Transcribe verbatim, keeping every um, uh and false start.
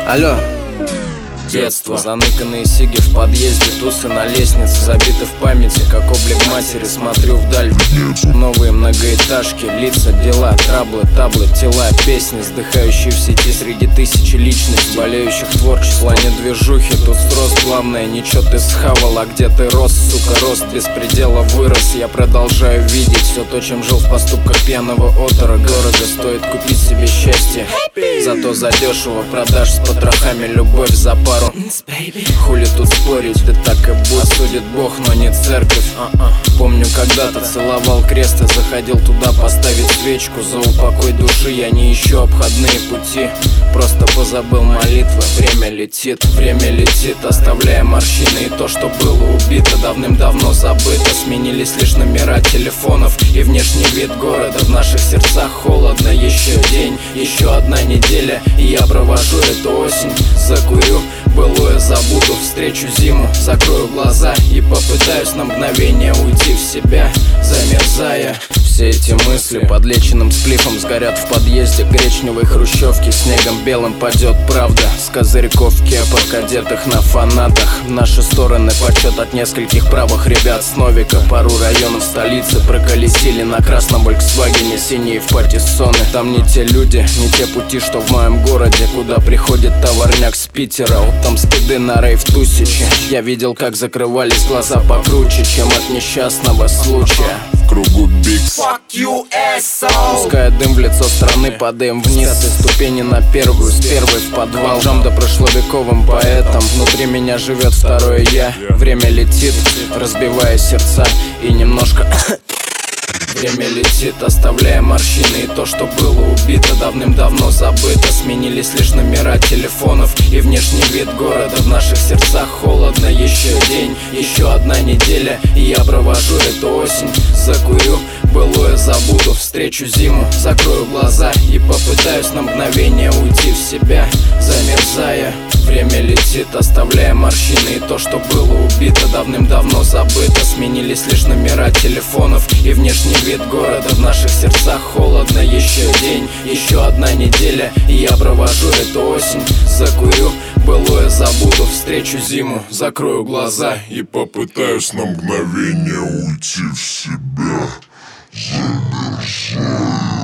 Алло. Детство. Заныканные сиги в подъезде, тусы на лестнице, забиты в памяти, как облик матери. Смотрю вдаль, новые многоэтажки, лица, дела, траблы, таблы, тела, песни, вздыхающие в сети среди тысячи личностей, болеющих творчества, не движухи. Тут спрос, главное, ничего ты схавал, а где ты рос, сука, рост без предела вырос. Я продолжаю видеть все то, чем жил в поступках пьяного отора. Города стоит купить себе счастье, зато задешево продашь с потрохами любовь за пару. Хули тут спорить, да так и будет. Осудит Бог, но не церковь. uh-uh. Помню, когда-то целовал крест и заходил туда поставить свечку. За упокой души я не ищу обходные пути, просто позабыл молитвы. Время летит, время летит, оставляя морщины. И то, что было убито, давным-давно забыто. Сменились лишь номера телефонов и внешний вид города. В наших сердцах холодно. Еще день, еще одна неделя, и я провожу эту осень. Закурю, былое забуду, встречу зиму, закрою глаза и попытаюсь на мгновение уйти в себя, замерзая. Все эти мысли подлеченным сплифом сгорят в подъезде гречневой хрущевки. Снегом белым падет правда с козырьков кепок, одетых на фанатах. В наши стороны почет от нескольких правых ребят с Новика. Пару районов столицы проколесили на красном Volkswagen, синие в патиссоны. Там не те люди, не те пути, что в моем городе, куда приходит товарняк с Питера. Вот там скиды на рейв тысячи. Я видел, как закрывались глаза покруче, чем от несчастного случая. Кругу бикс. Пуская дым в лицо страны, падаем вниз с этой ступени на первую, с первой в подвал. Жам да прошловековым поэтом. Внутри меня живет второе я. Время летит, разбивая сердца и немножко время летит, оставляя морщины. И то, что было убито, давным-давно забыто. Сменились лишь номера телефонов и внешний вид города. В наших сердцах холодно. Еще день, еще одна неделя, и я провожу эту осень. Закурю, былое забуду, встречу зиму, закрою глаза и попытаюсь на мгновение уйти в себя, замерзая. Время летит, оставляя морщины. И то, что было убито, давным-давно забыто. Сменились лишь номера телефонов и внешний вид города. В наших сердцах холодно. Еще день, еще одна неделя, и я провожу эту осень. Закурю, былое забуду, встречу зиму, закрою глаза и попытаюсь на мгновение уйти в себя, замерзая.